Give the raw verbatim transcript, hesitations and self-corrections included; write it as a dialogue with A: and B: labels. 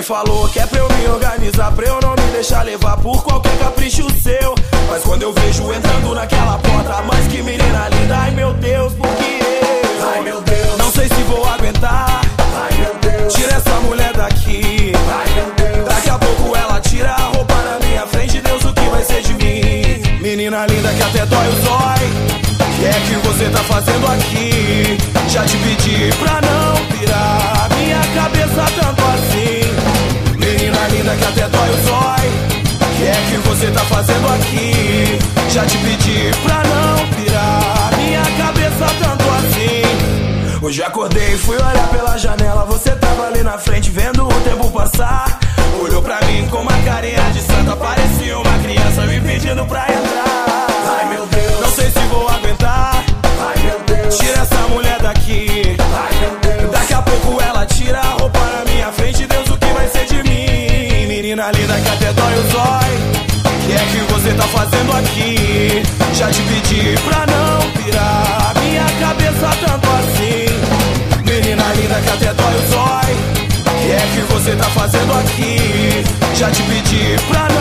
A: mãe falou que é pra eu me organizar, pra eu não me deixar levar por qualquer capricho seu. Mas quando eu vejo entrando naquela porta, mas que menina linda, ai meu Deus, por que eu?
B: Ai meu Deus,
A: não sei se vou aguentar.
B: Ai meu Deus,
A: tira essa mulher daqui.
B: Ai meu Deus,
A: daqui a pouco ela tira a roupa na minha frente, Deus, o que vai ser de mim? Menina linda que até dói o zói, que é que você tá fazendo aqui? Já te pedi pra não virar minha cabeça tanto assim. Menina linda que até dói o zói, que é que você tá fazendo aqui? Já te pedi pra não virar minha cabeça tanto assim. Hoje acordei e fui olhar pela janela, você tava ali na frente vendo o tempo passar. Olhou pra mim com uma carinha de santa, parecia uma criança me pedindo pra entrar.
B: Ai meu Deus,
A: não sei se vou aguentar.
B: Ai meu Deus,
A: tira essa mulher daqui.
B: Ai meu Deus,
A: daqui a pouco ela tira a roupa na minha frente, Deus, o que vai ser de mim? Menina linda que até dói o zói, que é que você tá fazendo aqui? Já te pedi pra não virar minha cabeça tanto assim. Menina linda que até dói o zói, que é que você tá fazendo aqui? Já te pedi pra